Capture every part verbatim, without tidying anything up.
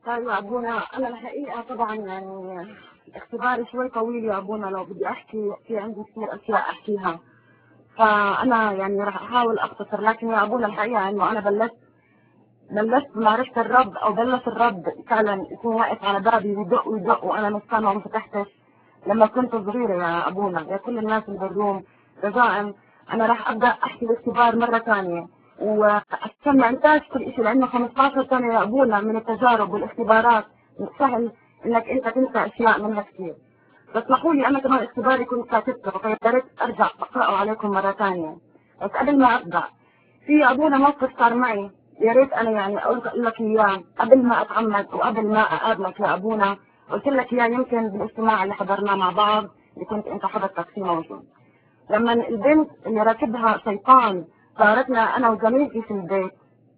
طيب يا ابونا، انا الحقيقه طبعا يعني اختباري شوي طويل يا ابونا. لو بدي احكي في عندي كثير اشياء احكيها، فانا يعني راح احاول اختصر. لكن يا ابونا الحقيقه انه انا بلشت بلشت بمعرفه الرب، او بلش الرب فعلا يكون واقف على بابي ويدق ويدق وانا مش سامعه وما فتحتش لما كنت صغيره يا ابونا. يا كل الناس اللي بالروم، رجاء انا راح ابدا احكي الاختبار مره ثانيه وعشان ما انساش كل شيء، لانه خمسطعش سنه يا ابونا من التجارب والاختبارات سهل انك انت تنسى اشياء منها كثير. فاسمحوا لي انا كمان اختباري كنت كاتبته، فيا ريت ارجع اقراه عليكم مره ثانيه. بس قبل ما ابدا، في يا ابونا موقف صار معي، يا ريت انا يعني اقول لك اياه قبل ما اتعمد وقبل ما اقابلك يا ابونا. قلت لك اياه يمكن بالاجتماع اللي حضرناه مع بعض اللي كنت انت حضرتك فيه موجود. لما البنت اللي راكبها شيطان زارتنا انا وزميلتي في البيت،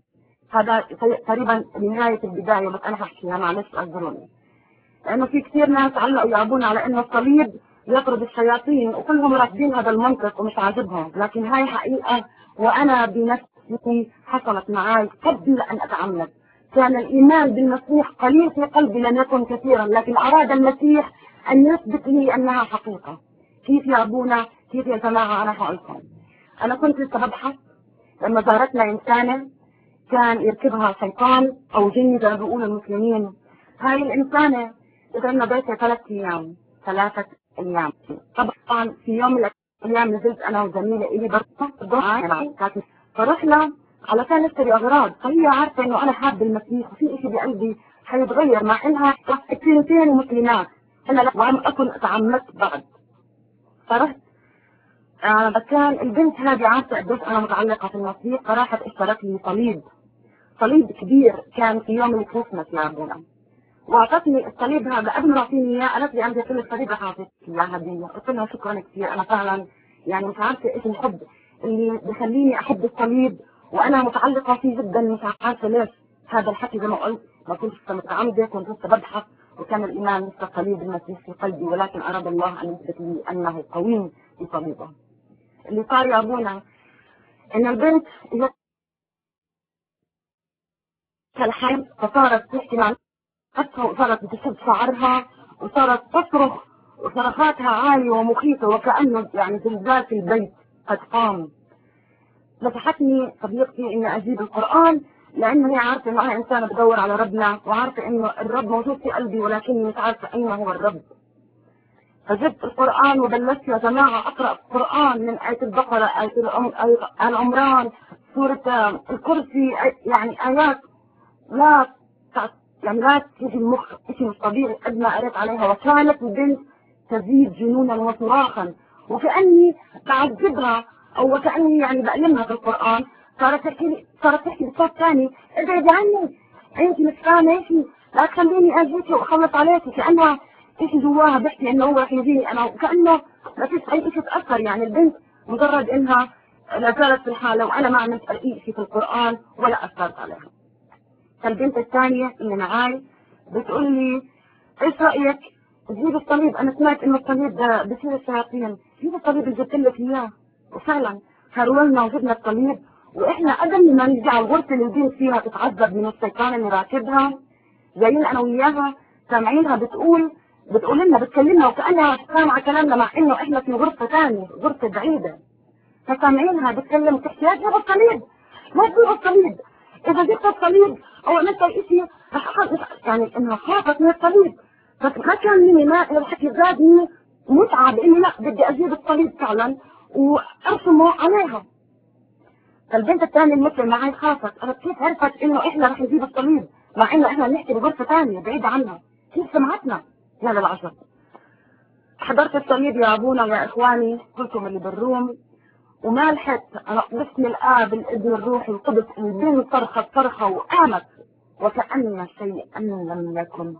هذا تقريبا نهايه البدايه، بس انا هحكيها معلش اعذروني. لانه في كثير ناس علقوا يا ابونا على انه الصليب يطرد الشياطين، وكلهم رافضين هذا المنطق ومش عاجبهم، لكن هاي حقيقه وانا بنفسي حصلت معي قبل ان اتعمد. كان الايمان بالمسيح قليل في قلبي، لم يكن كثيرا، لكن اراد المسيح ان يثبت لي انها حقيقه. كيف يا ابونا؟ كيف يا جماعه؟ انا هقولكم. انا كنت لسه ببحث لما زارتنا انسانه كان يركبها شيطان او جن زي ما بيقولوا المسلمين. هاي الانسانه قدرنا بيتها ثلاث ايام ثلاثة ايام. طبعا في يوم من الايام نزلت انا وزميله الي برضه، فرحنا علشان نشتري اغراض، فهي عارفه انه انا حابه المسيح وفي شيء بقلبي حيتغير، مع انها اثنتين مسلمات انا لم اكن اتعمدت بعد. فرحت آه بس كان البنت هذه عارفه قديش انا متعلقه في المسيح، فراحت اشترت لي صليب صليب كبير كان في يوم الكريسماس يا ابونا، واعطتني الصليب هذا قبل ما تعطيني اياه قالت لي انت كل الصليب رح اعطيك اياه هديه. قلت لها شكرا كثير، انا فعلا يعني مش عارفه ايش الحب اللي بخليني احب الصليب وانا متعلقه فيه جدا، مش عارفه ليش. هذا الحكي زي ما قلت ما كنت لسه متعمده، كنت لسه ببحث، وكان الايمان لسه صليب المسيح في قلبي، ولكن اراد الله ان يثبت لي انه قوي في صليبه. اللي صار يا ابونا ان البنت الحين فصارت تحكي مع نفسها وصارت بتشد شعرها وصارت تصرخ وصرخاتها عالية ومخيفة وكأنه يعني زلزال في البيت قد قام. نصحتني صديقتي اني اجيب القرآن، لانه هي عارفة انه انا انسانة بدور على ربنا، وعارفة انه الرب موجود في قلبي ولكني مش عارفة اين هو الرب. فجبت القرآن وبلشت يا جماعة اقرأ القرآن من آية البقرة، آية العمران، سورة الكرسي، يعني آيات لا يعني لا تيجي المخ شيء مش طبيعي قد ما قريت عليها. وكانت البنت تزيد جنونا وصراخا، وكاني بعذبها او وكاني يعني بألمها في القران. صارت تحكي لي صارت تحكي بصوت ثاني ابعدي عني، انت مش فاهمه شيء، لا تخليني اجيكي واخلص عليكي، كانها شيء جواها بيحكي انه هو رح يجيني انا، وكانه ما فيش اي شيء تاثر. يعني البنت مجرد انها لا زالت في الحاله وانا ما عملت اي شيء في القران ولا اثرت عليها. فالبنت الثانية اللي معاي بتقول لي ايش رأيك تجيب الصليب؟ انا سمعت انه الصليب ده بصير الشياطين، جيب الصليب اللي جبت لك اياه. وفعلا هرولنا وجبنا الصليب، واحنا قبل ما نيجي على الغرفة اللي البنت فيها تتعذب من الشيطان اللي راكبها، جايين انا وياها سامعينها بتقول بتقول لنا بتكلمنا وكانها سامعه كلامنا، مع انه احنا في غرفة ثانية، غرفة بعيدة. فسامعينها بتكلم وتحكي لا تجيب الصليب، ما تجيب الصليب، اذا جبت الصليب او عملت اي شيء رح اخذ، يعني انها خافت من الصليب. بس ما كان مني ما الحكي زادني متعه باني لا بدي اجيب الصليب فعلا وارسمه عليها. فالبنت الثانيه المثل معي خافت، قالت كيف عرفت انه احنا رح نجيب الصليب مع انه احنا بنحكي بغرفه ثانيه بعيده عنها؟ كيف سمعتنا؟ يا للعجب. حضرت الصليب يا ابونا ويا اخواني كلكم اللي بالروم، وما لحقت انا باسم الاب الابن الروح القدس البنت صرخت صرخه وقامت وكأن شيئا لم يكن.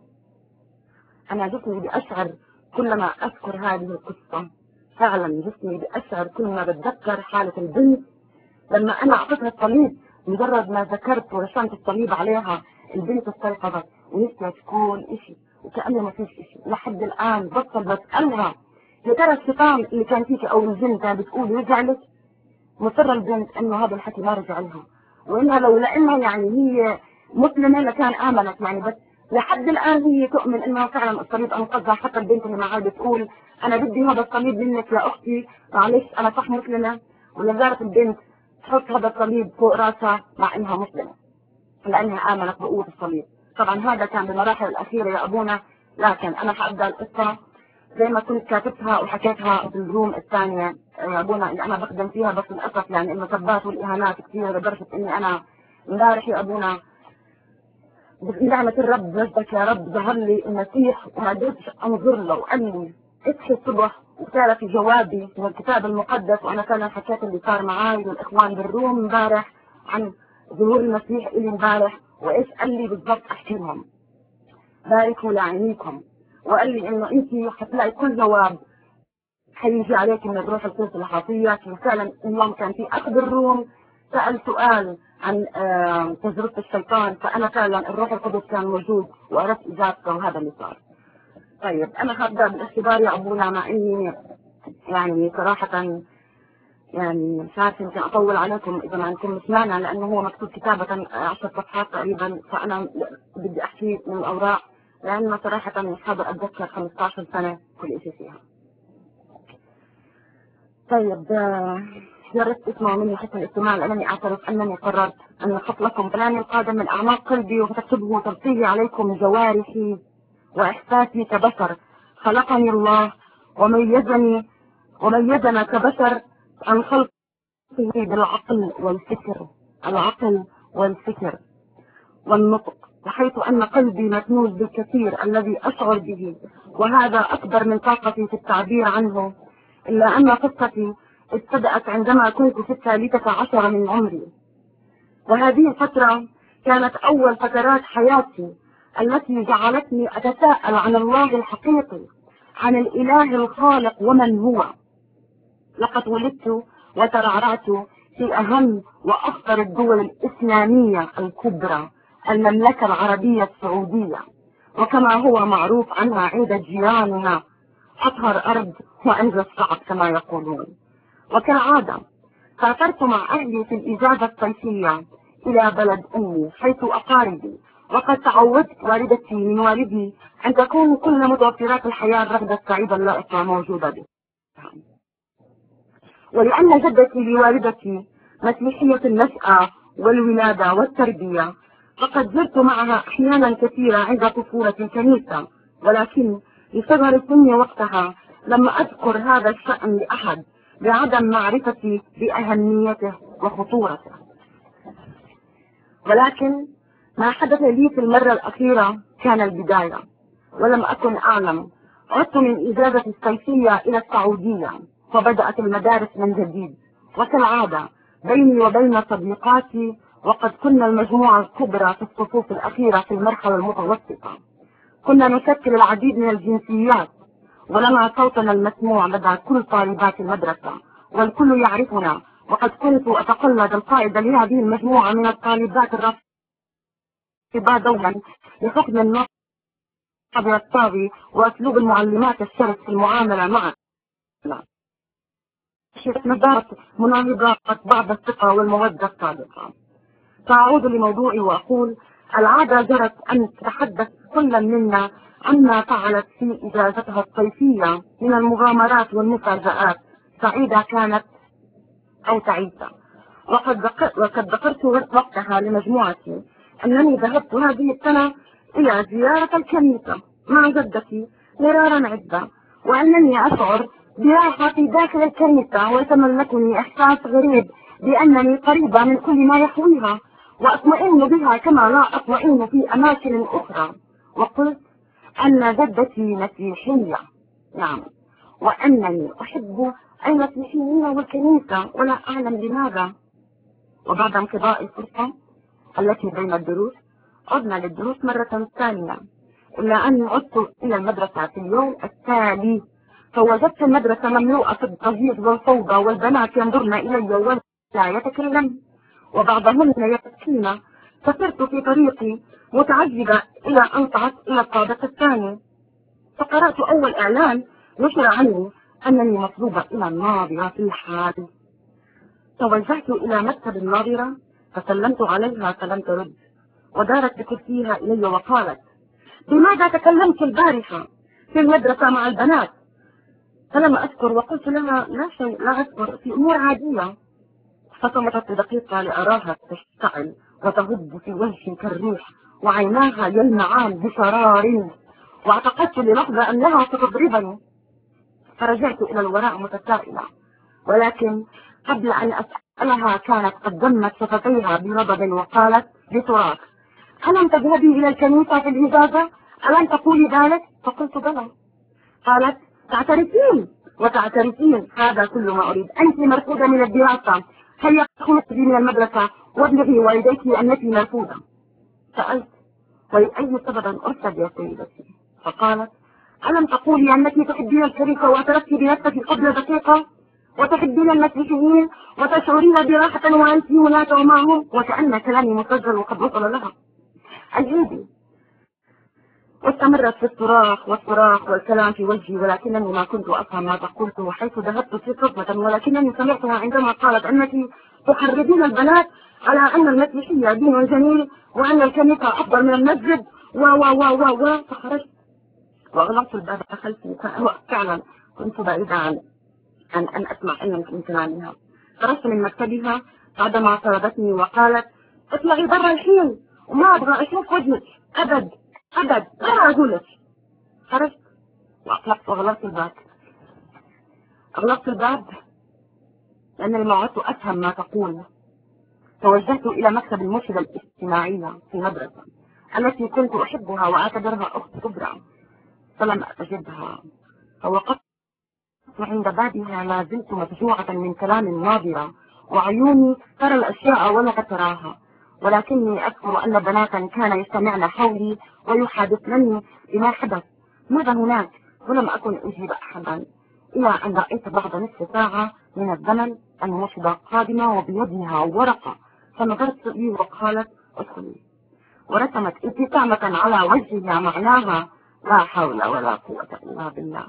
انا جسمي بأشعر كلما اذكر هذه القصه، فعلا جسمي بأشعر كلما بتذكر حاله البنت لما انا اعطيتها الصليب. مجرد ما ذكرت ورسمت الصليب عليها البنت استيقظت ونسيت كل شيء وكأنه ما فيش شيء. لحد الان بطل بسألها يا ترى الشيطان اللي كان فيك او الجن كان بتقول رجع لك؟ مصر البنت انه هذا الحكي ما رجع لها، وانها لو لانها يعني هي مسلمه لكان امنت، يعني بس لحد الآن هي تؤمن إنه فعلا الصليب أنقذها. حتى البنت اللي معاه بتقول أنا بدي هذا الصليب منك يا أختي، معلش أنا صح مسلمة، ولا زالت البنت تحط هذا الصليب فوق راسها مع إنها مسلمة لأنها آمنت بقوة الصليب. طبعا هذا كان بالمراحل الأخيرة يا أبونا، لكن أنا حأبدأ القصة زي ما كنت كاتبتها وحكيتها في الروم الثانية يا أبونا اللي أنا بخدم فيها، بس للأسف يعني المسبات والإهانات كثيرة لدرجة إني أنا امبارح يا أبونا بنعمة الرب مجدك يا رب ظهر لي المسيح وما قدرتش انظر له، وقال لي اصحي الصبح وسال في جوابي من الكتاب المقدس. وانا فعلا حكيت اللي صار معي والاخوان بالروم امبارح عن ظهور المسيح الي امبارح، وايش قال لي بالضبط احكي لهم. باركوا لعينيكم، وقال لي انه انت حتلاقي كل جواب حيجي عليك من الروح القدس اللي حاطيك. وفعلا اليوم كان في اخذ الروم سأل سؤال عن آه تجربة الشيطان، فأنا فعلا الروح القدس كان موجود وعرفت إجابته، وهذا اللي صار. طيب أنا هبدأ بالاختبار يا أبونا، مع إني يعني صراحة يعني مش عارفة يمكن أطول عليكم إذا ما عندكم سمعنا، لأنه هو مكتوب كتابة عشر صفحات تقريبا، فأنا بدي أحكي من الأوراق لأنه صراحة مش قادر أتذكر خمسة عشر سنة كل شيء فيها. طيب يا ريت تسمعوا مني حسن الاستماع، لأنني أعترف أنني قررت أن أخط لكم كلامي القادم من أعماق قلبي وكتبه ترتيبي عليكم جوارحي وإحساسي كبشر. خلقني الله وميزني وميزنا كبشر عن خلقه بالعقل والفكر، العقل والفكر والنطق، بحيث أن قلبي مكنوز بالكثير الذي أشعر به، وهذا أكبر من طاقتي في التعبير عنه. إلا أن قصتي ابتدأت عندما كنت في الثالثة عشر من عمري، وهذه الفترة كانت أول فترات حياتي التي جعلتني أتساءل عن الله الحقيقي، عن الإله الخالق ومن هو. لقد ولدت وترعرعت في أهم وأخطر الدول الإسلامية الكبرى، المملكة العربية السعودية، وكما هو معروف عنها عند جيراننا أطهر أرض وأنجى الصعب كما يقولون. وكالعادة سافرت مع أهلي في الإجازة الصيفية إلى بلد أمي حيث أقاربي، وقد تعودت والدتي من والدي أن تكون كل متوفرات الحياة الرغدة السعيدة اللائقة موجودة بها. ولأن جدتي لوالدتي مسيحية النشأة والولادة والتربية، فقد زرت معها أحيانا كثيرة عند طفولة الكنيسة، ولكن لصغر سني وقتها لم أذكر هذا الشأن لأحد بعدم معرفتي بأهميته وخطورته. ولكن ما حدث لي في المرة الأخيرة كان البداية، ولم أكن أعلم. عدت من إجازة الصيفية إلى السعودية، فبدأت المدارس من جديد، وكالعادة بيني وبين صديقاتي، وقد كنا المجموعة الكبرى في الصفوف الأخيرة في المرحلة المتوسطة. كنا نشكل العديد من الجنسيات، ولنا صوتنا المسموع لدى كل طالبات المدرسة، والكل يعرفنا. وقد كنت أتقلد القائد لهذه المجموعة من الطالبات الرافضات دوما لحكم النصب الطاغي وأسلوب المعلمات الشرس في المعاملة معنا. نظرت مناهضات بعض الثقة والمودة الصادقة. فأعود لموضوعي وأقول العادة جرت أن تتحدث كل منا عما فعلت في إجازتها الصيفية من المغامرات والمفاجآت، سعيدة كانت أو تعيسة. وقد وقد ذكرت وقتها لمجموعتي أنني ذهبت هذه السنة إلى زيارة الكنيسة مع جدتي مرارا عدة، وأنني أشعر براحة في داخل الكنيسة، ويتملكني إحساس غريب بأنني قريبة من كل ما يحويها، وأطمئن بها كما لا أطمئن في أماكن أخرى. وقلت أن جدتي مسيحية، نعم، وأنني أحب المسيحيين والكنيسة ولا أعلم لماذا. وبعد انقضاء الفرصة التي بين الدروس عدنا للدروس مرة ثانية، إلا أني عدت إلى المدرسة في اليوم التالي، فوجدت المدرسة مملوءة بالضجيج والفوضى، والبنات ينظرن إلي ولا يتكلمن، وبعضهن يبكين. فسرت في طريقي متعجبة إلى أن صعدت إلى الطابق الثاني، فقرأت أول إعلان نشر عني أنني مطلوبة إلى الناظرة في الحال. توجهت إلى مكتب الناظرة فسلمت عليها فلم ترد، ودارت بكرسيها إلي وقالت بماذا تكلمت البارحة في المدرسة مع البنات؟ فلم أذكر وقلت لها لا شيء، لا أذكر، في أمور عادية. فصمتت دقيقة لأراها تشتعل وتهب في وجهي كالريح وعيناها يلمعان بشرار، واعتقدت للحظة أنها ستضربني، فرجعت إلى الوراء متسائلة، ولكن قبل أن أسألها كانت قد دمت شفتيها بغضب وقالت بصراخ: ألم تذهبي إلى الكنيسة في الإجازة؟ ألم تقولي ذلك؟ فقلت بلى. قالت: تعترفين وتعترفين، هذا كل ما أريد، أنت مرفوضة من الدراسة، هيا اخرجي من المدرسة وابلغي والديك أنك مرفوضة. سألت: ولأي سبب أرشد يا سيدتي؟ فقالت: ألم تقولي أنك تحبين الشركة واعترفتي بنفسك قبل دقيقة، وتحبين المسيحيين وتشعرين براحة وأنت هناك ومعهم؟ وكأن كلامي مسجل وقد وصل لها. العيدي. واستمرت في الصراخ والصراخ والكلام في وجهي، ولكنني ما كنت أفهم ما قلته، حيث ذهبت في صدمة، ولكنني سمعتها عندما قالت أنك تحرضين البنات على أن المسيحية دين جميل وأن الكنيسة أفضل من المسجد و و و و و فخرجت وأغلقت الباب خلفي. فعلا كنت بعيدة عن أن أن أسمع أن من كلامها. خرجت من مكتبها بعدما طردتني وقالت: اطلعي برا الحين وما أبغى أشوف وجهك أبد أبد، لا أقول لك. خرجت وأطلقت وأغلقت الباب. أغلقت الباب لأنني ما عدت أفهم ما تقول. توجهت إلى مكتب المرشدة الاجتماعية في المدرسة التي كنت أحبها وأعتبرها أخت كبرى، فلم أجدها، فوقفت عند بابها ما زلت مفجوعة من كلام الناظرة، وعيوني ترى الأشياء ولا تراها، ولكني أذكر أن بناتا كان يستمعن حولي ويحادثنني بما حدث ماذا هناك، ولم أكن أجيب أحدا، إلى أن رأيت بعد نصف ساعة من الزمن المرشدة قادمة وبيدها ورقة، فنظرت لي وقالت: ادخلي، ورسمت ابتسامة على وجهها معناها لا حول ولا قوة إلا بالله.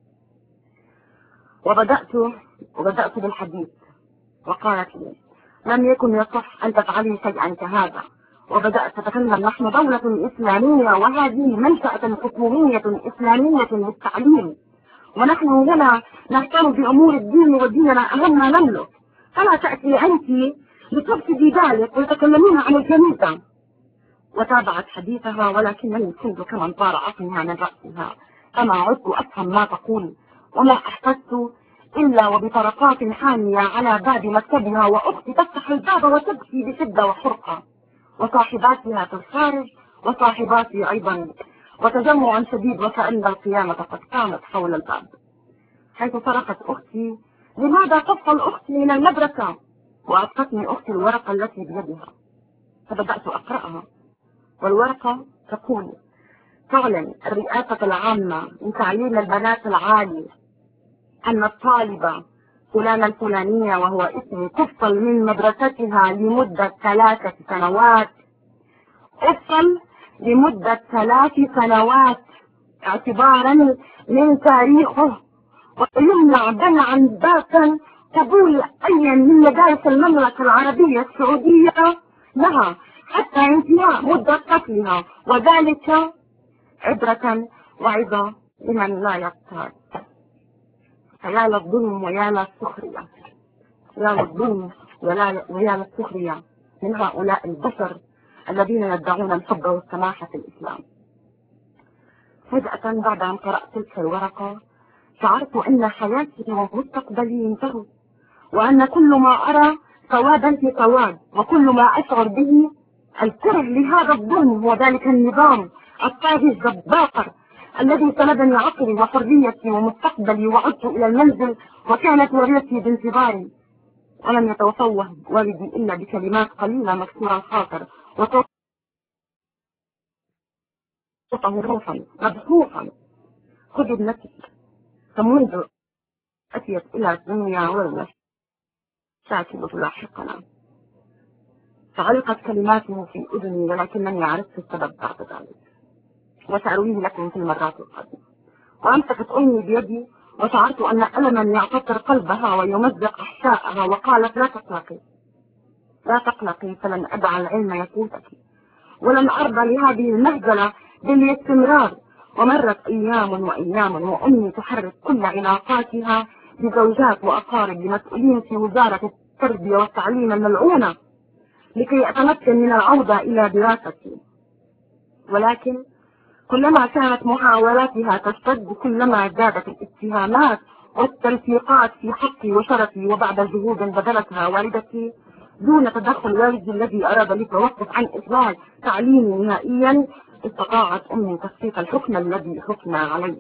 وبدأت وبدأت بالحديث، وقالت لي: لم يكن يصح أن تفعلي شيئا كهذا. وبدأت تتكلم: نحن دولة إسلامية وهذه منشأة حكومية إسلامية للتعليم، ونحن هنا نهتم بأمور الدين وديننا أهم ما نملك، فلا تأتي أنت لتفسدي ذلك وتتكلمين عن الكنيسة. وتابعت حديثها، ولكنني كنت كمن طار عقلها من رأسها، فما عدت أفهم ما تقول، وما أحسست إلا وبطرقات حامية على باب مكتبها، وأختي تفتح الباب وتبكي بشدة وحرقة، وصاحباتها في الخارج، وصاحباتي أيضا، وتجمع شديد وكأن القيامة قد قامت حول الباب، حيث صرخت أختي: لماذا تفصل أختي من المدرسة؟ وأعطتني أختي الورقة التي بيدها، فبدأت أقرأها، والورقة تقول: تعلن الرئاسة العامة من تعليم البنات العالي أن الطالبة فلانة الفلانية وهو اسمي تفصل من مدرستها لمدة ثلاثة سنوات، افصل لمدة ثلاث سنوات اعتبارا من تاريخه، ويمنع منعا باتا قبول أي من مدارس المملكة العربية السعودية لها حتى انتهاء مدة قتلها، وذلك عبرة وعظة لمن لا يقتل. فيا للظلم ويا للسخرية، يا للظلم ويا للسخرية من هؤلاء البشر الذين يدعون الحب والسماحة في الإسلام. فجأة بعد أن قرأت تلك الورقة شعرت أن حياتي ومستقبلي ينتهوا، وأن كل ما أرى سوادا في سواد، وكل ما أشعر به الكره لهذا الظلم وذلك النظام الطاغي الجبار الذي سلبني عقلي وحريتي ومستقبلي. وعدت إلى المنزل وكانت والدتي بانتظاري، ولم يتوفوه والدي إلا بكلمات قليلة مكسورة الخاطر، وصوته روحا مبحوحا: خذ ابنتك، فمنذ أتيت إلى الدنيا والمشاكل تلاحقنا. فعلقت كلماته في أذني، ولكنني عرفت السبب بعد ذلك، وسأرويه لكم في المرات القادمة. وأمسكت أمي بيدي، وشعرت أن ألما يعتطر قلبها ويمزق أحشائها، وقالت: لا تقلقي لا تقلقي، فلن أدع العلم يفوتك، ولن أرضى لهذه المهزلة بالاستمرار. ومرت أيام وأيام وأمي تحرك كل علاقاتها بزوجات وأقارب لمسؤولين في وزارة التربية والتعليم الملعونة لكي أتمكن من العودة إلى دراستي، ولكن كلما كانت محاولاتها تشتد كلما زادت الاتهامات والتلفيقات في حقي وشرفي. وبعد جهود بذلتها والدتي دون تدخل والدي الذي أراد للتوقف عن إصلاح تعليمي نهائيا، استطاعت أمي تسقيط الحكم الذي حكم علي.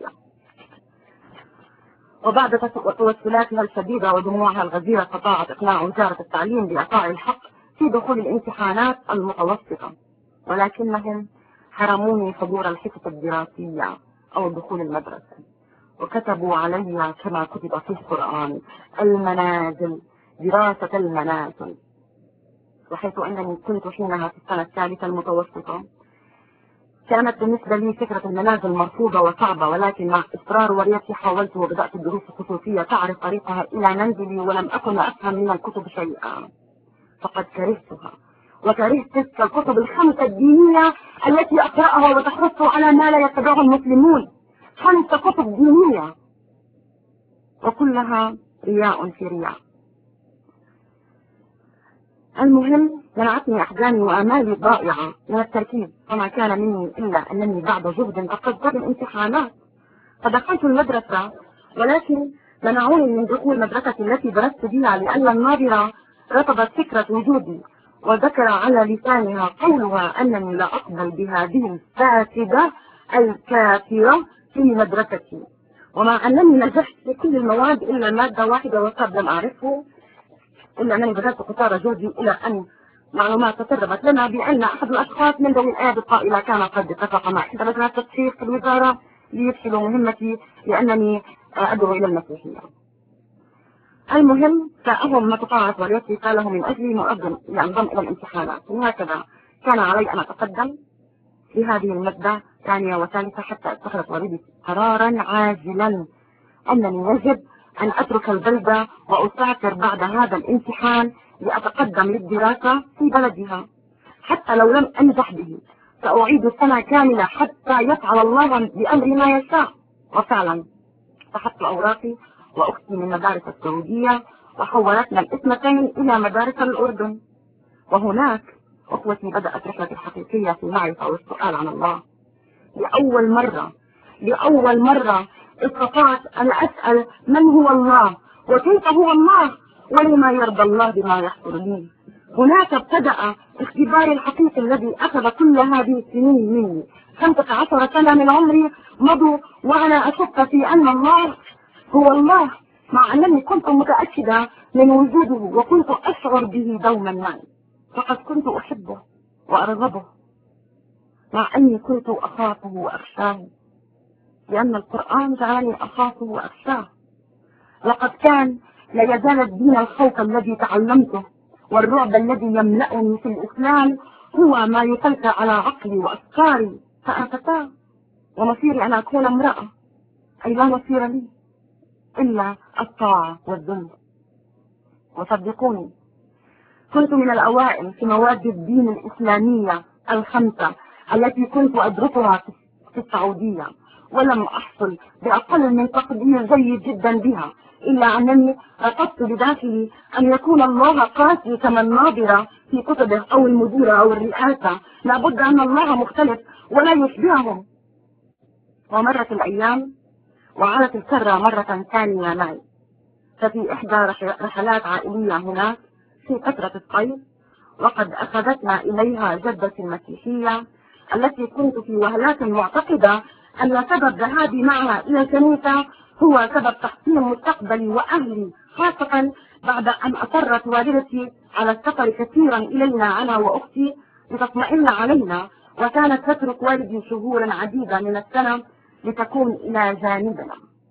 وبعد توسلاتها الشديدة ودموعها الغزيرة استطاعت إقناع وزارة التعليم بإعطاء الحق في دخول الامتحانات المتوسطة، ولكنهم حرموني حضور الحصص الدراسية أو دخول المدرسة، وكتبوا علي كما كتب في القرآن المنازل، دراسة المنازل. وحيث أنني كنت حينها في السنة الثالثة المتوسطة، كانت بالنسبة لي فكرة المنازل مرفوضة وصعبة، ولكن مع إصرار والدتي حاولت وبدأت الدروس الخصوصية تعرف طريقها إلى منزلي، ولم أكن أفهم من الكتب شيئا، فقد كرهتها وكرهت تلك الكتب الخمسة الدينية التي أقرأها وتحث على ما لا يتبعه المسلمون، خمسة كتب دينية وكلها رياء في رياء. المهم منعتني أحزاني وآمالي الضائعة من التركيز، وما كان مني إلا أنني بعد جهد تقدمت الامتحانات فدخلت المدرسة، ولكن منعوني من دخول مدرستي التي درست بها لأن الناظرة رفضت فكرة وجودي، وذكر على لسانها قولها أنني لا أقبل بهذه الفاسدة الكافرة في مدرستي، ومع أنني نجحت في كل المواد إلا مادة واحدة وقد لم أعرفه، إلا أنني بذلت قصارى جهدي إلى أن معلومات تسربت لنا بأن أحد الأشخاص من ذوي الآيات القائلة كان قد اتفق مع إحدى لجنات التشخيص في الوزارة ليفشلوا مهمتي لأنني أدعو إلى المسيحية. المهم جاءهم ما تطاعت والدتي قاله من أجلي مقدم لأنضم إلى الامتحانات، وهكذا كان علي أن أتقدم في هذه المادة ثانية وثالثة حتى اتخذت والدتي قرارا عاجلا أنني يجب أن أترك البلدة وأسافر بعد هذا الامتحان لأتقدم للدراسة في بلدها، حتى لو لم أنجح به سأعيد السنة كاملة حتى يفعل الله بأمر ما يشاء. وفعلا سحبت أوراقي وأختي من مدارس السعودية وحولتنا الاثنتين إلى مدارس الأردن، وهناك أخوتي بدأت رحلتي الحقيقية في المعرفة والسؤال عن الله. لأول مرة لأول مرة استطعت أن أسأل من هو الله وكيف هو الله ولما يرضى الله بما يحصل لي. هناك ابتدأ اختباري الحقيقي الذي أخذ كل هذه السنين مني، خمسة عشر سنة من عمري مضوا وأنا أشك في أن الله هو الله، مع أنني كنت متأكدة من وجوده وكنت أشعر به دوما معي، فقد كنت أحبه وأرغبه، مع أني كنت أخافه وأخشاه، لأن القرآن جعلني أخافه وأخشاه. لقد كان لا يزال الدين الخوف الذي تعلمته والرعب الذي يملأني في الإسلام هو ما يسيطر على عقلي وأفكاري، فأنا فتاة ومصيري أن أكون امرأة، أي لا مصير لي إلا الطاعة والذل. وصدقوني كنت من الأوائل في مواد الدين الإسلامية الخمسة التي كنت أدرسها في السعودية، ولم أحصل بأقل من تقدير جيد جدا بها، إلا أنني رفضت بداخلي أن يكون الله قاسي كما الناظرة في كتبه أو المديرة أو الرئاسة، لابد أن الله مختلف ولا يشبههم. ومرت الأيام وعادت الكرة مرة ثانية معي، ففي إحدى رحلات عائلية هناك في فترة الصيف، وقد أخذتنا إليها جدتي المسيحية التي كنت في وهلات معتقدة أن سبب ذهابي معها إلى الكنيسة هو سبب تحسين مستقبلي وأهلي، خاصة بعد أن أصرت والدتي على السفر كثيرا إلينا أنا وأختي لتطمئن علينا، وكانت تترك والدي شهورا عديدة من السنة لتكون إلى جانبنا.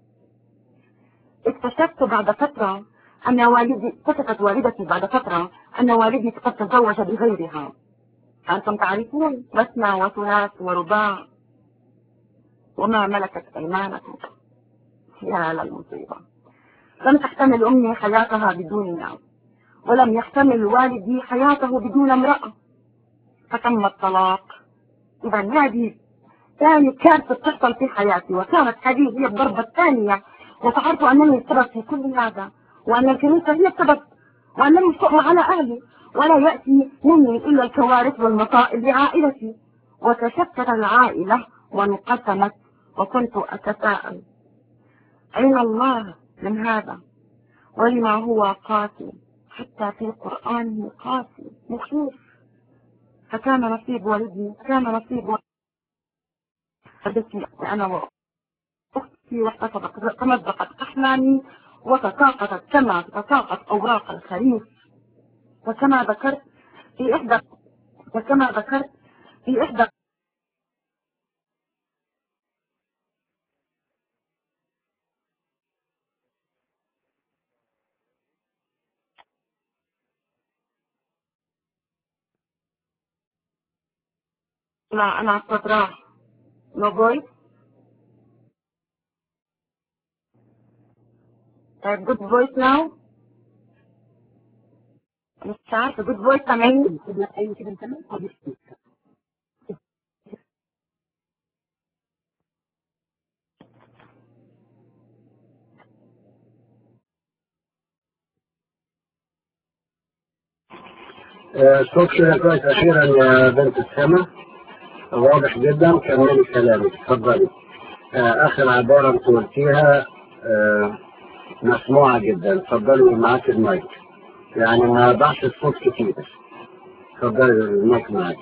اكتشفت بعد فترة أن والدي اكتشفت والدتي بعد فترة أن والدي قد تزوج بغيرها، أنتم تعرفون مثنى وثلاث ورباع، وما ملكت أيمانكم. يا للمصيبة، لم تحتمل أمي حياتها بدوننا، ولم يحتمل والدي حياته بدون امرأة، فتم الطلاق. إذا هذه ثاني كارثة تحصل في حياتي، وكانت هذه هي الضربة الثانية، وشعرت أنني السبب في كل هذا، وأن الكنيسة هي السبب، وأنني شؤم على أهلي، ولا يأتي مني إلا الكوارث والمصائب لعائلتي. وتشتت العائلة وانقسمت، وكنت أتساءل أين الله من هذا؟ ولما هو قاسي حتى في قرآنه قاسي مخيف؟ فكان نصيب والدي، كان نصيب والدتي أنا وأختي، واحتفظت تمزقت أحلامي وتساقطت كما تتساقط أوراق الخريف. وكما ذكرت في إحدى وكما ذكرت في إحدى لا أنا فترة no voice. uh, good voice now. مش عارفة good voice سامعني؟ صوت كده كويس أخيرا يا بنت السما، واضح جدا. كملي كلامك، اتفضلي. آه، آخر عبارة أنت قلتيها آه، مسموعة جدا. اتفضلي، معاك المايك، يعني ما ضعش الصوت كتير. اتفضلي، المايك معاك.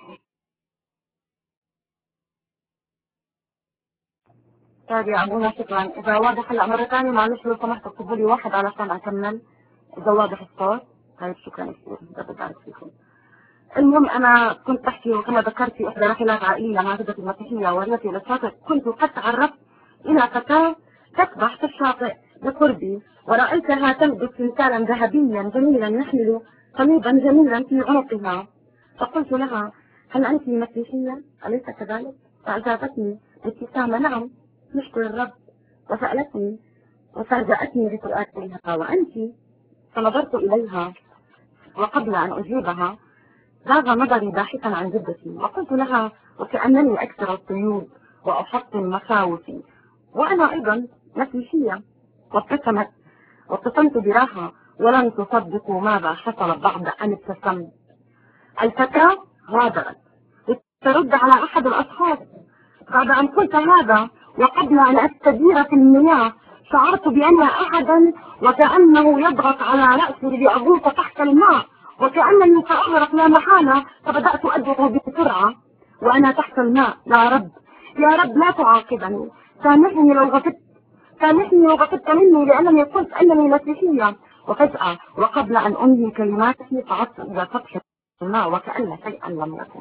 طيب يا أبونا شكرا. إذا واضح هلا مرة ثانية معلش لو سمحت اكتبوا لي واحد علشان أكمل إذا واضح الصوت. طيب شكرا كثير، بدي أعرف فيكم. المهم أنا كنت أحكي وكما ذكرت في إحدى رحلات عائلية نافذة المسيحية وريتي إلى الشاطئ، كنت قد تعرفت إلى فتاة تسبح في الشاطئ بقربي، ورأيتها تلبس تمثالا ذهبيا جميلا يحمل صليبا جميلا في عنقها، فقلت لها هل أنت مسيحية؟ أليس كذلك؟ فأجابتني بابتسامة نعم نشكر الرب، وسألتني وفاجأتني بسؤالها وأنت؟ فنظرت إليها، وقبل أن أجيبها زاغ نظري باحثا عن جدتي، وقلت لها وكأنني أكثر الطيوب وأحطم مخاوفي وأنا أيضا مسيحية. وابتسمت وابتسمت براحة، ولن تصدقوا ماذا حصل بعد أن ابتسمت. الفتاة غادرت لترد على أحد الأشخاص. بعد أن قلت هذا وقبل أن أستدير في المياه شعرت بأن أحدا وكأنه يضغط على رأسي لأغوص تحت الماء، وكأنني سأغرق لا محالة، فبدأت أدعو بسرعة وأنا تحت الماء: يا رب يا رب لا تعاقبني، سامحني لو غفت سامحني لو غفت مني لأنني قلت أنني مسيحية. وفجأة وقبل أن أنهي كلماتي صعدت إلى سطح الماء وكأن شيئا لم يكن،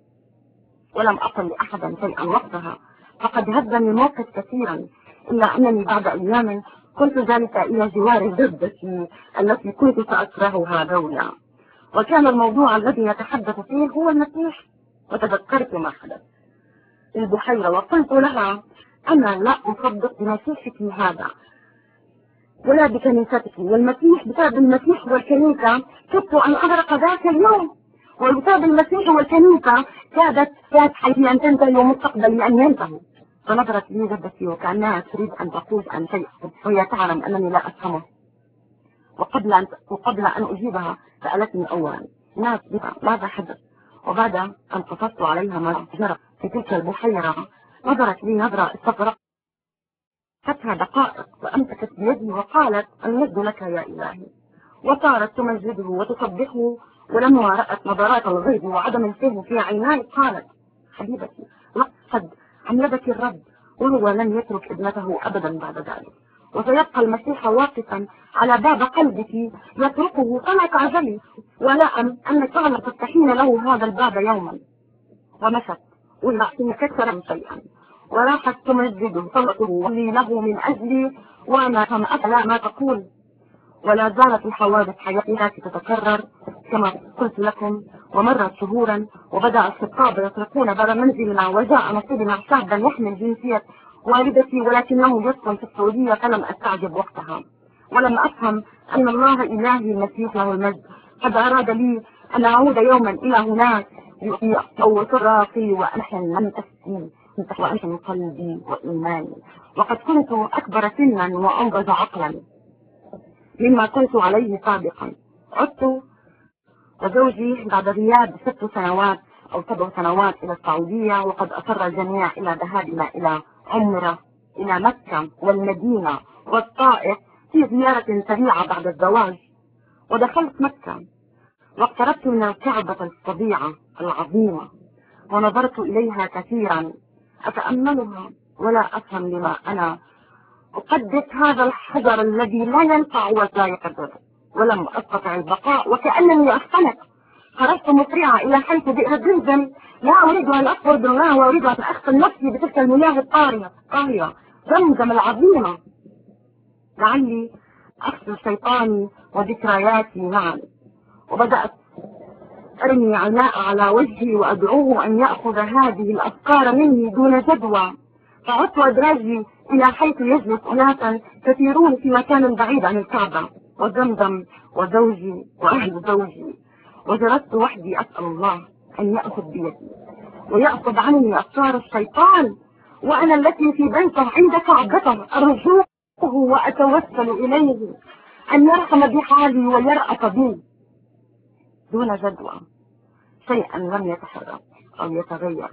ولم أقل لأحدا شيئا وقتها، فقد هزني الموقف كثيرا، إلا أنني بعد أيام كنت جالسة إلى جوار جدتي التي كنت سأكرهها غويا، وكان الموضوع الذي يتحدث فيه هو المسيح. وتذكرت ما حدث في البحيرة وقلت لها أنا لا أصدق بمسيحك هذا ولا بكنيستك، والمسيح بسبب المسيح والكنيسة كدت أن أغرق ذاك اليوم، وبسبب المسيح والكنيسة كادت كانت حياتي أن تنتهي ومستقبلي أن ينتهي. فنظرت لي جدتي وكأنها تريد أن تقول عن شيء وهي تعلم أنني لا أفهمه. وقبل أن وقبل أن أجيبها سألتني أولا ناس ماذا حدث، وبعد أن قصصت عليها ما جرى في تلك البحيرة نظرت لي نظرة استغرقتها دقائق، وأمسكت بيدي وقالت المجد لك يا إلهي، وصارت تمجده وتصبحه. ولما رأت نظرات الغيظ وعدم الفهم في عيناي قالت حبيبتي لقد عمدك الرب، وهو لن يترك ابنته أبدا بعد ذلك، وسيبقى المسيح واقفا على باب قلبك يتركه، فلا تعجلي ولا أن أنك فعلا تفتحين له هذا الباب يوما. ومشت والمعصية كثر شيئا وراحت تمجده صلته لي له من أجلي، وأنا سمعت لا ما تقول. ولا زالت الحوادث حياتها تتكرر كما قلت لكم، ومرت شهورا وبدأ الخطاب يطرقون باب منزلنا، وجاء نصيبنا شابا يحمل جنسية والدتي ولكنه يسكن في السعودية، فلم أستعجب وقتها ولم أفهم أن الله إلهي المسيح له المجد قد أراد لي أن أعود يوما إلى هناك أو راقي وأحن لم أسكن وأنت من قلبي وإيماني، وقد كنت أكبر سنا وأنضج عقلا مما كنت عليه سابقا. عدت وزوجي بعد غياب ست سنوات أو سبع سنوات إلى السعودية، وقد أصر الجميع إلى ذهابنا إلى عمرة إلى مكة والمدينة والطائف في زيارة سريعة بعد الزواج. ودخلت مكة واقتربت من الكعبة الفظيعة العظيمة ونظرت إليها كثيرا أتأملها ولا أفهم لما أنا أقدس هذا الحجر الذي لا ينفع ولا يقدر، ولم أستطع البقاء وكأنني أختنق. خرجت مسرعة إلى حيث بئر زمزم، لا أريد أن أكفر بالله وأريد أن أختن نفسي بتلك المياه الطاهرة الطاهرة زمزم العظيمة، لعلي أغسل شيطاني وذكرياتي معا. وبدأت أرمي عناء على وجهي وأدعوه أن يأخذ هذه الأفكار مني دون جدوى. فعدت أدراجي إلى حيث يجلس أناسا كثيرون في مكان بعيد عن الكعبة وزمزم وزوجي وأهل زوجي، وجلست وحدي أسأل الله أن يأخذ بيدي ويأخذ عني أفكار الشيطان، وأنا التي في بيته عند كعبته أرجوه وأتوسل إليه أن يرحم بحالي ويرأف بي دون جدوى. شيئا لم يتحرك أو يتغير.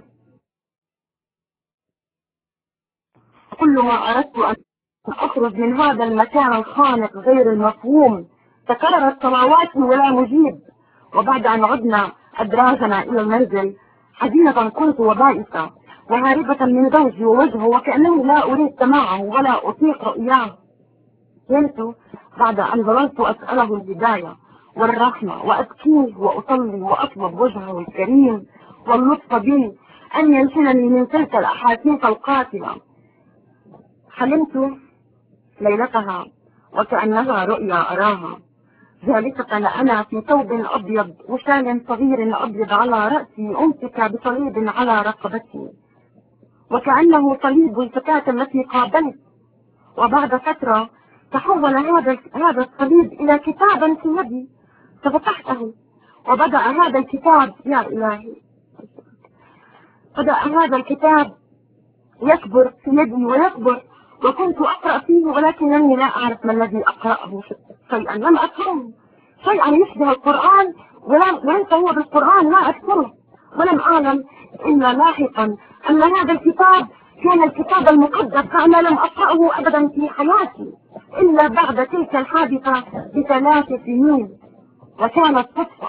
كل ما أردت أن أخرج من هذا المكان الخانق غير المفهوم تكررت صلواتي ولا مجيب. وبعد أن عدنا أدراجنا إلى المنزل حزينة كنت وبائسة وهاربة من زوجي ووجهه وكأنني لا أريد سماعه ولا أطيق رؤياه. نمت بعد أن ظللت أسأله الهداية والرحمة وأبكيه وأصلي وأطلب وجهه الكريم واللطف بي أن ينشلني من تلك الأحاسيس القاتلة. حلمت ليلتها وكأنها رؤيا أراها، جالسة أنا في ثوب أبيض وشال صغير أبيض على رأسي أمسك بصليب على رقبتي وكأنه صليب الفتاة التي قابلت. وبعد فترة تحول هذا هذا الصليب إلى كتابا في يدي، ففتحته وبدأ هذا الكتاب يا إلهي بدأ هذا الكتاب يكبر في يدي ويكبر، وكنت أقرأ فيه ولكنني لا أعرف ما الذي أقرأه شيئا لم أفهمه، شيئا يشبه القرآن وليس هو بالقرآن لا أذكره. ولم أعلم إلا لاحقا أن هذا الكتاب كان الكتاب المقدس، فأنا لم أقرأه أبدا في حياتي إلا بعد تلك الحادثة بثلاث سنين، وكانت صدفة.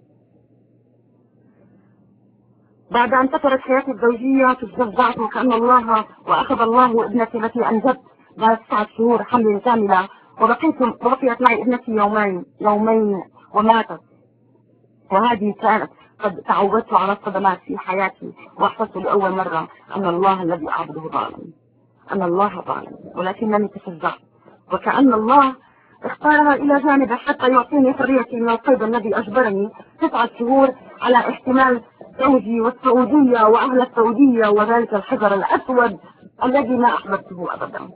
بعد أن فترت حياتي الزوجية تزوجت وكأن الله وأخذ الله ابنتي التي أنجبت بعد تسعة شهور حمل كاملة، وبقيت وبقيت معي ابنتي يومين يومين وماتت. وهذه كانت قد تعودت على الصدمات في حياتي، واحسست لأول مرة أن الله الذي أعبده ظالم، أن الله ظالم، ولكنني تشجعت وكأن الله اختارها إلى جانبه حتى يعطيني حريتي من القيد الذي أجبرني تسعة شهور على احتمال زوجي والسعودية وأهل السعودية وذلك الحجر الأسود الذي ما أحببته أبدا.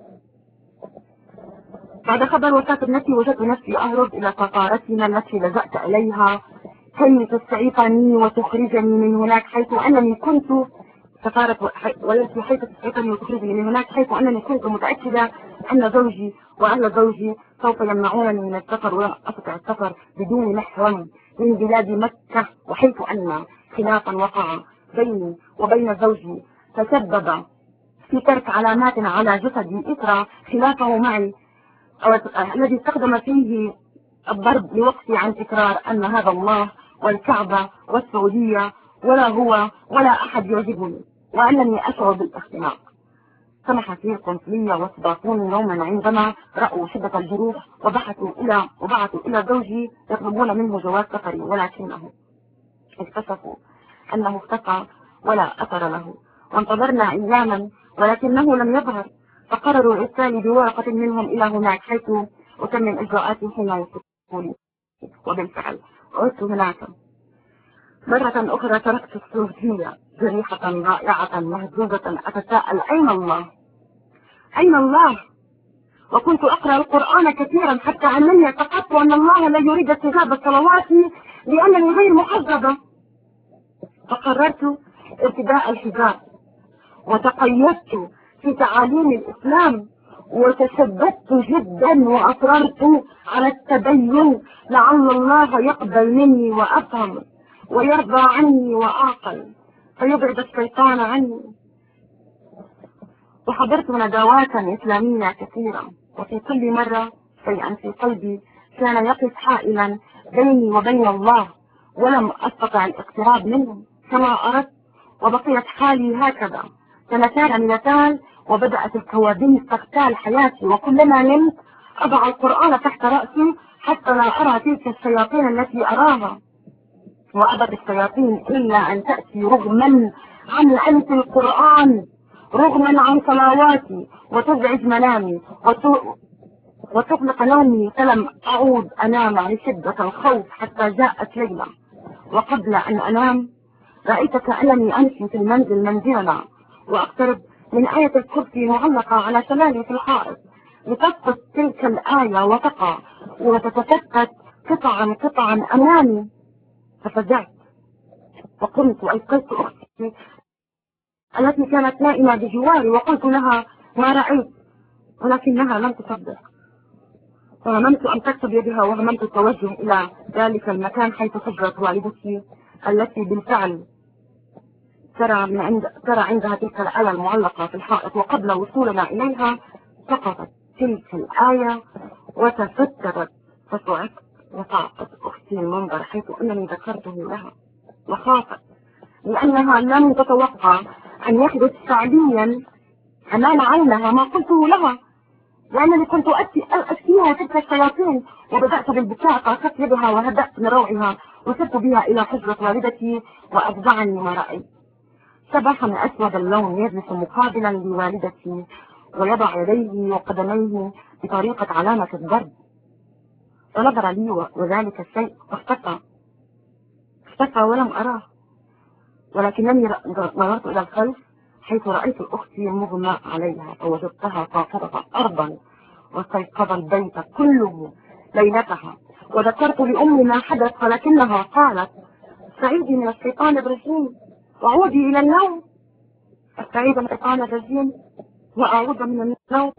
بعد خبر وفاة ابنتي وجدت نفسي أهرب إلى سفارتنا التي لجأت إليها كي تسعفني وتخرجني من هناك، حيث أنني كنت سفارة والتي حيث تسعفني وتخرجني من هناك حيث أنني كنت متأكدة أن زوجي وأهل زوجي سوف يمنعونني من السفر، ولن أستطيع السفر بدون محرم من بلاد مكة، وحيث أن خلافا وقع بيني وبين زوجي تسبب في ترك علامات على جسدي إثر خلافه معي الذي استخدم فيه الضرب لوقفي عن تكرار أن هذا الله والكعبة والسعودية ولا هو ولا أحد يعجبني، وأنني أشعر بالاختناق. سمحت لي القنصلية واستضافوني يوما عندما رأوا شدة الجروح وبحثوا إلى وبعثوا إلى زوجي يطلبون منه جواز سفري، ولكنه اكتشفوا أنه اختفى ولا أثر له. وانتظرنا أياما ولكنه لم يظهر، فقرروا إرسالي بورقة منهم إلى هناك حيث أتمم إجراءاتي حين يوصلوني. وبالفعل عدت هناك مرة أخرى. تركت السعودية جريحة ضائعة مهزوزة أتساءل أين الله؟ أين الله؟ وكنت أقرأ القرآن كثيرا حتى أنني اعتقدت أن الله لا يريد استجابة صلواتي لأنني غير محجبة، فقررت ارتداء الحجاب وتقيدت في تعاليم الإسلام وتشددت جدا وأصررت على التدين لعل الله يقبل مني وأفهم ويرضى عني وأعقل فيبعد الشيطان عني. وحضرت ندوات إسلامية كثيرة وفي كل مرة شيئا في قلبي كان يقف حائلا بيني وبين الله ولم أستطع الاقتراب منه كما أردت، وبقيت حالي هكذا سنتان كاملتان وبدأت الكوابيس تغتال حياتي، وكلما نمت أضع القرآن تحت رأسي حتى لا أرى تلك الشياطين التي أراها، وأبت الشياطين إلا أن تأتي رغما عن ألف القرآن، رغما عن صلواتي، وتزعج منامي وتغلق نومي، فلم أعود أنام لشدة الخوف حتى جاءت ليلة، وقبل أن أنام رأيت كأنني أمشي في المنزل منزلنا وأقترب من آية الكرسي معلقة على شمالي في الحائط لتسقط تلك الآية وتقع وتتفتت قطعا قطعا أمامي، ففزعت وقمت وأيقظت أختي التي كانت نائمة بجواري وقلت لها ما رأيت، ولكنها لم تصدق، فهممت أن تكتب يدها وهممت التوجه إلى ذلك المكان حيث حجرت والدتي التي بالفعل ترى من عند ترى عندها تلك الآية المعلقة في الحائط، وقبل وصولنا إليها سقطت تلك الآية وتفتتت، فصعقت وصعقت أختي المنظر حيث أنني ذكرته لها وخافت لأنها لم تتوقع أن يحدث فعليا أمام عينها ما قلته لها، لأنني كنت أكفيها تلك الشياطين. وبدأت بالبكاء فأخذت يدها وهدأت من روعها وسرت بها إلى حجرة والدتي وأفزعني ما رأيت. شبحا أسود اللون يجلس مقابلا لوالدتي ويضع يديه وقدميه بطريقة علامة الضرب، فنظر لي وذلك الشيء واختفى اختفى ولم أراه، ولكنني نظرت إلى الخلف حيث رأيت أختي مغمى عليها فوجدتها ساقطة أرضا واستيقظ البيت كله ليلتها. وذكرت لأمي ما حدث ولكنها قالت استعيذي من الشيطان الرجيم وعودي إلى النوم. استعيذ من الشيطان الرجيم وأعود من النوم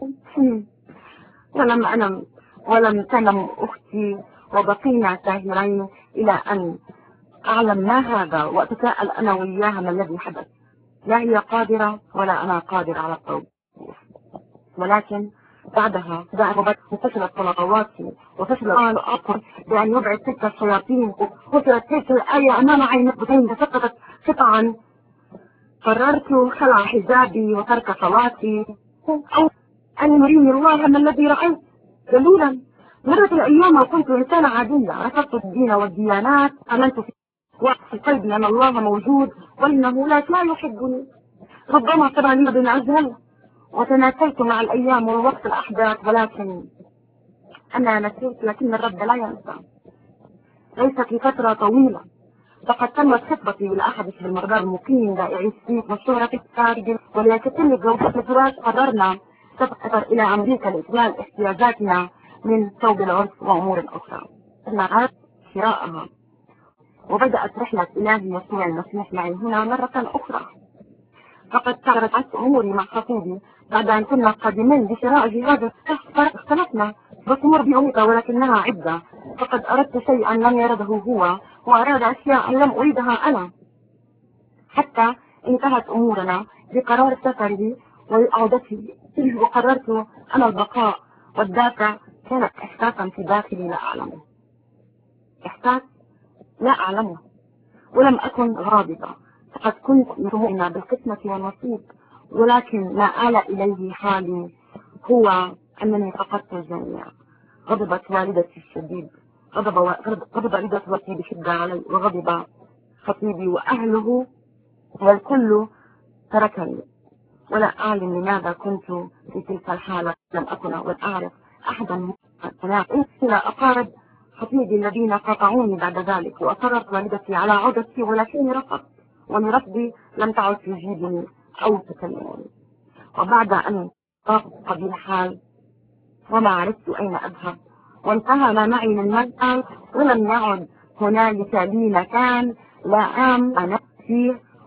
ولم أنم ولم تنم أختي، وبقينا ساهرين إلى أن أعلم ما هذا وأتساءل أنا وياها ما الذي حدث. لا هي قادرة ولا أنا قادر على التوقف، ولكن بعدها ذهبت وفشلت صلواتي وفشل الآن أقر بأن يبعد تلك الشياطين وفشلت تلك الآية أمام عيني فسقطت قطعا. قررت خلع حجابي وترك صلاتي أو أن يريني الله ما الذي رأيت. دليلا مرت الأيام وكنت إنسانة عادية، رفضت الدين والديانات، آمنت في قلبي أن الله موجود وإنه لا يحبني. ربما ترى لي بن عزل وتناسيت مع الأيام ووقت الأحداث، ولكن أنا نسيت لكن الرب لا ينسى. ليست لفترة طويلة فقد تمت خطبتي بالأحد في المرضى المقيم بائعي السيف والشهرة في الخارج، وليتم جوزة الفراش قررنا سفر إلى أمريكا لإكمال احتياجاتنا من ثوب العرس وأمور أخرى. نعاد شراءها وبدأت رحلة إلهي يسوع المسيح معي هنا مرة أخرى. فقد تعرضت أموري مع خطيبي بعد أن كنا قادمين بشراء جهاز اختلفنا بأمور بأمور ولكنها عدة، فقد أردت شيئا لم يرده هو وأراد أشياء لم أريدها أنا، حتى انتهت أمورنا بقرار سفره وعودته. وقررت أنا البقاء، والدافع كان إحساسا في داخلي لا أعلمه، إحساس لا أعلمه، ولم أكن غاضبة، فقد كنت مطمئنة بالقسمة والنصيب، ولكن ما آل إليه حالي هو أنني فقدت الجميع. غضبت والدتي الشديد، غضب غضب والدتي بشدة علي، وغضب خطيبي وأهله، والكل تركني ولا أعلم لماذا كنت في تلك الحالة. لم أكن أود أعرف أحدا هناك إلى أقارب خطيبي الذين قاطعوني بعد ذلك، وأصرت والدتي على عودتي ولكني رفضت، ولرفضي لم تعد تجيبني أو تكلمني. وبعد أن ضاق بي الحال وما عرفت أين أذهب، وانتهى ما معي من مكان ولم يعد هنالك لي مكان لا آمن فيه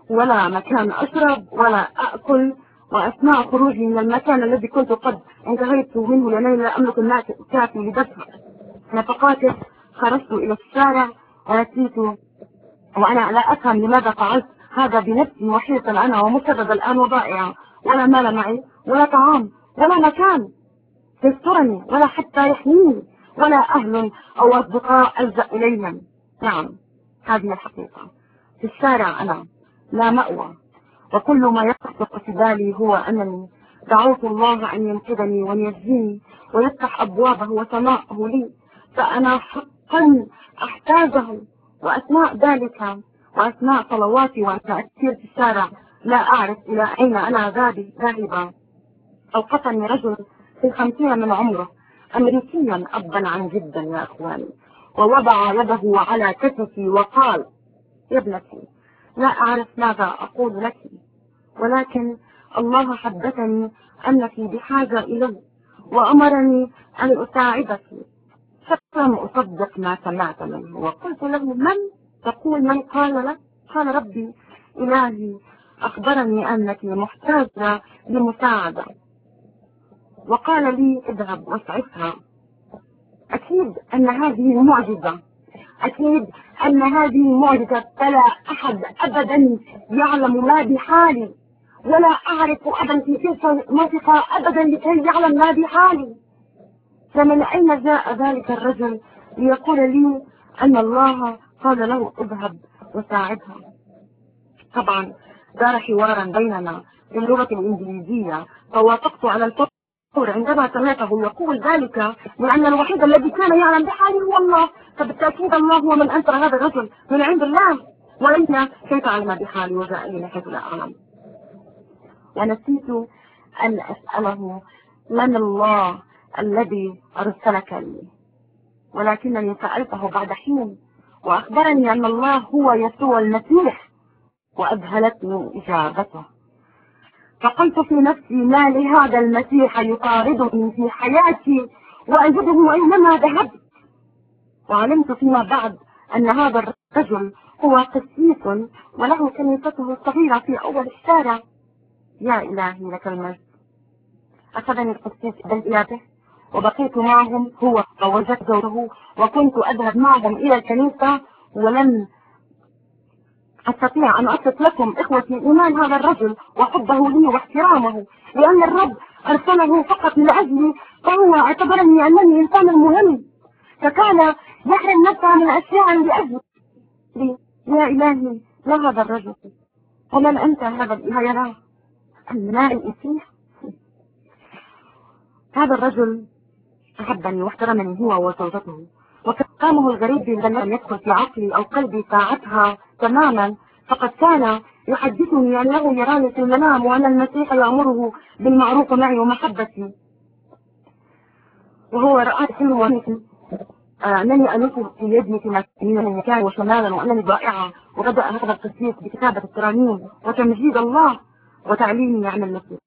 ولا مكان أشرب ولا أكل. وأثناء خروجي من المكان الذي كنت قد انتهيت منه لأنني لا أملك المال الكافي لدفع نفقاته، خرجت إلى الشارع ونسيت، وأنا لا أفهم لماذا فعلت هذا بنفسي، وحيدة أنا ومسرد الآن وضائعة، ولا مال معي ولا طعام ولا مكان يسترني ولا حتى يحميني ولا أهل أو أصدقاء ألجأ إليهم. نعم، هذه الحقيقة. في الشارع أنا لا مأوى، وكل ما يخطر في بالي هو أنني دعوت الله أن ينقذني وينجيني ويفتح أبوابه وسماءه لي، فأنا حقا أحتاجه. وأثناء ذلك وأثناء صلواتي وأثناء السير في الشارع لا أعرف إلى أين أنا ذاهبة. أوقفني رجل في الخمسين من عمره، أمريكيا أبا عن جدا يا أخواني، ووضع يده على كتفي وقال: يا ابنتي، لا أعرف ماذا أقول لك، ولكن الله حدثني أنك بحاجة إلي وأمرني أن أساعدك. فلم أصدق ما سمعت منه، وقلت له: من تقول؟ من قال لك؟ قال: ربي إلهي أخبرني أنك محتاجة لمساعدة، وقال لي: اذهب واسعفها. أكيد أن هذه معجزة، أكيد أن هذه معجزة، فلا أحد أبدا يعلم ما بحالي، ولا أعرف أبدا في تلك المنطقة أبدا لكي يعلم ما بحالي. فمن أين جاء ذلك الرجل ليقول لي أن الله قال له: اذهب وساعدها؟ طبعا دار حوارا بيننا باللغة الإنجليزية، فوافقت على الفور عندما سمعته يقول ذلك، لأن الوحيد الذي كان يعلم بحالي هو الله، فبالتأكيد الله هو من أنزل هذا الرجل من عند الله، وإن كيف علم بحالي وجاء لي حيث لا أعلم. ونسيت أن أسأله: من الله الذي أرسلك لي؟ ولكنني سألته بعد حين وأخبرني أن الله هو يسوع المسيح، وأذهلتني إجابته. فقلت في نفسي: ما لهذا المسيح يطاردني في حياتي وأجده أينما ذهبت؟ وعلمت فيما بعد أن هذا الرجل هو قسيس وله كنيسته الصغيرة في أول الشارع. يا إلهي لك المجد. أخذني القسيس بيته وبقيت معهم هو ووجدت زوجه، وكنت أذهب معهم إلى الكنيسة، ولن أستطيع أن أصف لكم إخوتي إيمان هذا الرجل وحبه لي واحترامه، لأن الرب أرسله فقط لأجلي، فهو اعتبرني أنني إنسان مهم، فكان يحرم نفسه من أشياء لأجلي. يا إلهي، لا هذا الرجل، ومن أنت هذا الإله؟ الماء الإسيح. هذا الرجل أحبني واحترمني هو وزوجته، وكلامه الغريب لم يدخل في عقلي أو قلبي ساعتها تماما، فقد كان يحدثني أنه يراني في المنام وأن المسيح يأمره بالمعروف معي ومحبتي، وهو رأى حلوة أنني أنف في يدي في مكان وشمالا وأنني ضائعة. وبدأ هذا القسيس بكتابة الترانيم وتمجيد الله وتعليمي عن المسيح.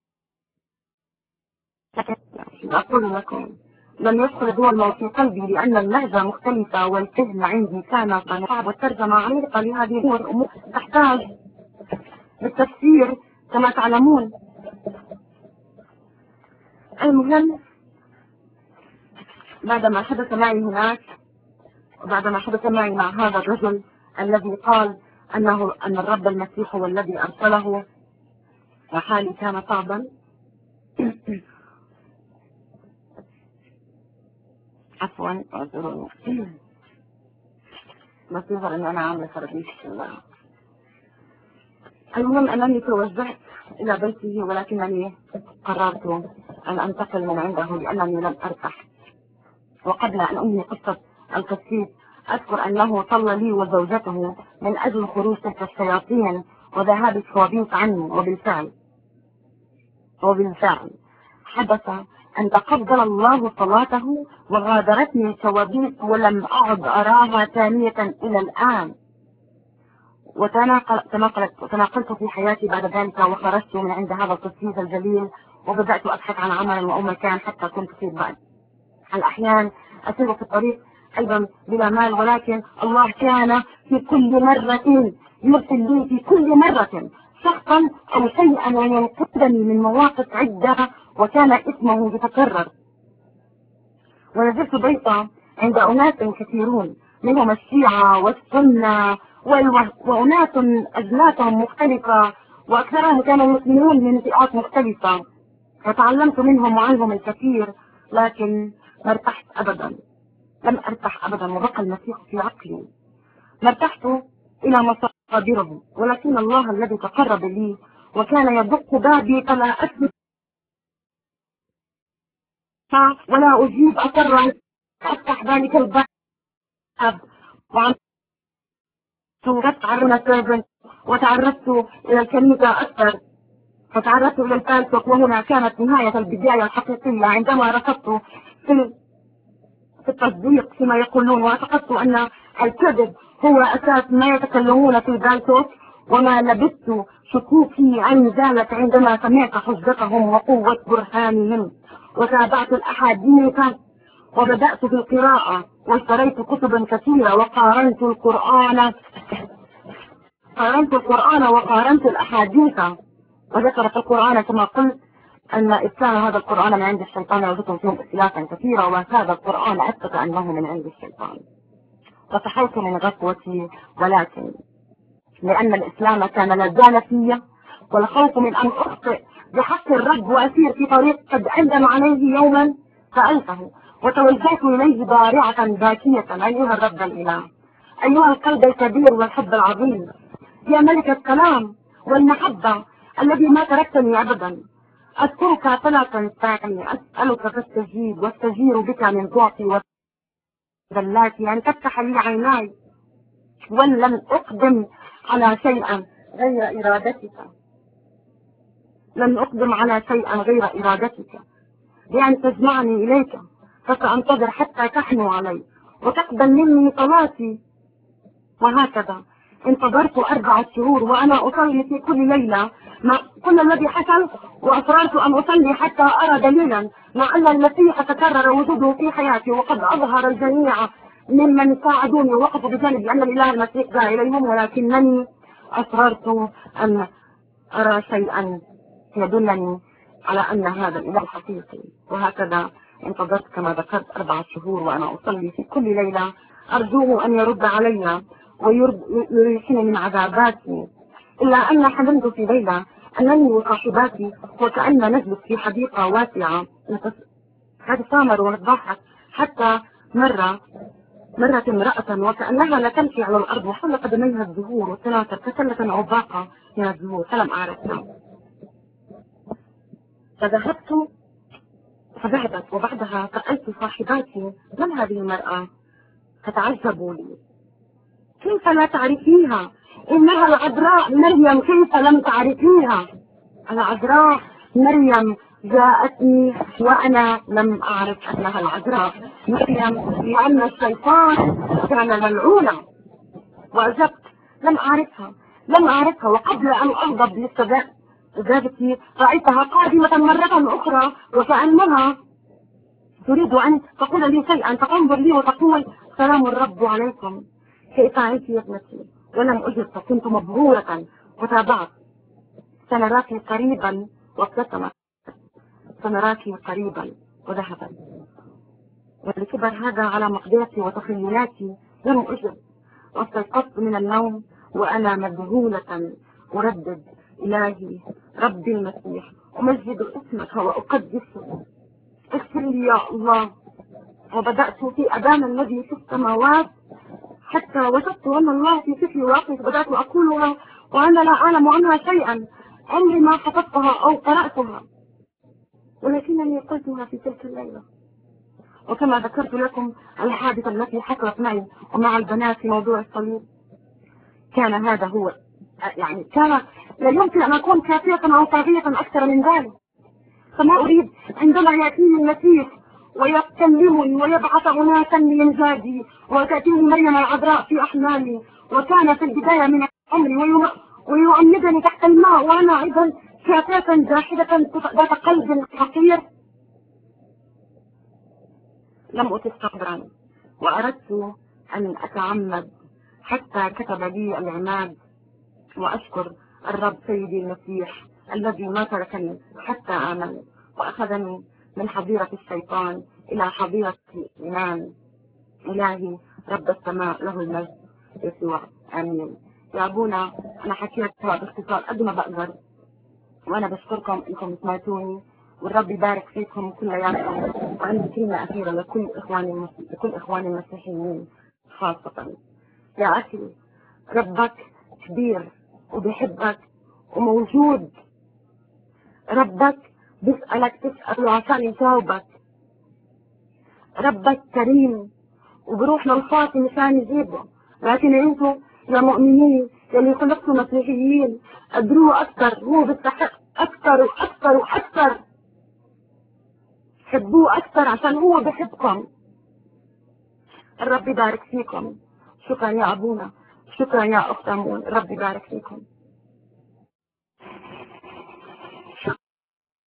أقول لكم لم يدخل هو الموت في قلبي، لأن اللهجة مختلفة والفهم عندي كان صعب، والترجمة عميقة لهذه الأمور تحتاج بالتفسير كما تعلمون. المهم، بعدما حدث معي هناك، وبعدما حدث معي مع هذا الرجل الذي قال أنه أن الرب المسيح هو الذي أرسله، وحالي كان صعبا. عفوا اعذروني، بس يظهر ان انا عامله خرابيش. المهم انني توجهت الى بيته، ولكنني قررت ان انتقل من عنده لانني لم ارتاح. وقبل ان انهي قصه القسيس اذكر انه صلى لي وزوجته من اجل خروج تلك الشياطين وذهاب الكوابيس عني، وبالفعل وبالفعل حدث أن تقبل الله صلاته وغادرتني الكوابيس، ولم أعد أراها ثانية إلى الآن. وتناقلت وتناقلت في حياتي بعد ذلك، وخرجت من عند هذا القسيس الجليل وبدأت أبحث عن عمل أو مكان، حتى كنت في بعض الأحيان أسير في الطريق أيضا بلا مال، ولكن الله كان في كل مرة يرسل لي في كل مرة شخصا أو شيئا وينقذني من مواقف عدة وكان اسمه يتكرر. ونزلت بيضة عند أناس كثيرون منهم الشيعة والسنة وأناس أجناسهم مختلفة وأكثرهم كانوا مسلمون من فئات مختلفة، فتعلمت منهم وعنهم الكثير، لكن ما ارتحت أبدا، لم أرتاح أبدا، وبقى المسيح في عقلي. ما ارتحت إلى مصادره، ولكن الله الذي تقرب لي وكان يدق بابي فلا أسمع ولا أجيب، أقر أن أفتح ذلك الباب وعملت على سيرفنت وتعرفت إلى الكنيسة أكثر، فتعرفت إلى الفالسوق، وهنا كانت نهاية البداية الحقيقية عندما رفضت في في التصديق فيما يقولون، واعتقدت أن الكذب هو أساس ما يتكلمون في الفالسوق، وما لبثت شكوكي أن زالت عندما سمعت حجتهم وقوة برهانهم، وتابعت الأحاديث وبدأت في القراءة واشتريت كتبا كثيرة وقارنت القرآن قارنت القرآن وقارنت الأحاديث، وذكر في القرآن كما قلت أن إتكان هذا القرآن من عند الشيطان وجدتم فيهم اختلافا كثيرا، وهذا القرآن أثبت أنه من عند الشيطان. وصحيت من غفوتي، ولكن لأن الإسلام كان لا زال في، والخوف من أن أخطئ بحق الرب وأسير في طريق قد أندم عليه يوما سألته، وتوجهت إليه ضارعة باكية: أيها الرب الإله، أيها القلب الكبير والحب العظيم، يا ملك السلام والمحبة الذي ما تركتني أبدا، أذكرك فلا تنساني، أسألك فاستجيب، واستجير بك من ضعفي وذلاتي أن تفتح لي عيناي، ولن أقدم على شيئا غير إرادتك، لن أقدم على شيئا غير إرادتك، بأن تجمعني إليك، فسأنتظر حتى تحنو علي وتقبل مني صلاتي. وهكذا انتظرت أربعة شهور وأنا أصلي في كل ليلة مع كل الذي حصل، وأصررت أن أصلي حتى أرى دليلا مع أن المسيح تكرر وجوده في حياتي، وقد أظهر الجميع ممن ساعدوني ووقفوا بجانبي أن الإله المسيح جاء إليهم، ولكنني أصررت أن أرى شيئا يدلني على أن هذا الإله حقيقي. وهكذا انتظرت كما ذكرت أربعة شهور وأنا أصلي في كل ليلة، أرجوه أن يرد علي ويريحني من عذاباتي، إلا أن حلمت في ليلة أنني وصاحباتي وكأن نجلس في حديقة واسعة نتسامر ونضحك، حتى مرة مرت امرأة وكأنها لا تمشي على الأرض وحول قدميها الزهور والتناثر كسلة عباقة من الزهور، فلم أعرفها. فذهبت فذهبت وبعدها سألت صاحباتي: من هذه المرأة؟ فتعجبوا لي: كيف لا تعرفيها؟ إنها العذراء مريم، كيف لم تعرفيها؟ العذراء مريم جاءتني وأنا لم أعرف أنها العذراء مريم، لأن الشيطان كان ملعونا. وأجبت: لم أعرفها لم أعرفها وقبل أن أغضب لاستجابتي رأيتها قادمة مرة أخرى وكأنها تريد أن تقول لي شيئا، فتنظر لي وتقول: سلام الرب عليكم، كيف أنت يا ابنتي؟ ولم أجب، فكنت مبهورة وتابعت: سنراك قريبا، وابتسمت: سنراك قريبا، وذهبت. ولكبر هذا على مقدرتي وتخيلاتي لم أجب، واستيقظت من النوم وأنا مذهولة أردد: إلهي ربي المسيح، أمجد اسمك وأقدسه، اغفر لي يا الله. وبدأت في أذان الذي في السماوات حتى وجدت أن الله في فكري واقف، بدأت أقولها وأنا لا أعلم عنها شيئا، عمري ما حفظتها أو قرأتها، ولكنني قلتها في تلك الليلة. وكما ذكرت لكم الحادثة التي حصلت معي ومع البنات في موضوع الصليب، كان هذا هو، يعني كان لا يمكن أن أكون كافية أو طاغية أكثر من ذلك. فما أريد عندما يأتيني المسيح ويكلمني ويبعث أناسا لينجادي، وتأتيني مريم العذراء في أحلامي، وكان في البداية من عمري ويؤمدني تحت الماء وأنا أيضا شافة جاحدة ذات قلب حقير، لم أتس صبرا وأردت أن أتعمد، حتى كتب لي العماد وأشكر الرب سيدي المسيح الذي ما تركني حتى آمن وأخذني من حظيرة الشيطان إلى حظيرة الإيمان. إلهي رب السماء له المجد يسوع، آمين. يا أبونا أنا حكيتها باختصار قد ما بقدر، وأنا بشكركم إنكم سمعتوني، والرب يبارك فيكم كلياتكم. وعندي كلمة أخيرة لكل إخواني المس... لكل إخواني المسيحيين خاصة. يا أخي ربك كبير وبيحبك وموجود. ربك بيسألك تسأله عشان يجاوبك. ربك كريم وبروح للخاطي مشان يجيبه، لكن انتوا يا مؤمنين يلي خلقتوا مسيحيين قدروه أكثر. هو بيستحق أكثر وأكثر وأكثر. حبوه أكثر عشان هو بحبكم. الرب يبارك فيكم. شكرا يا أبونا، شكرا يا أخت أمون، الرب يبارك فيكم.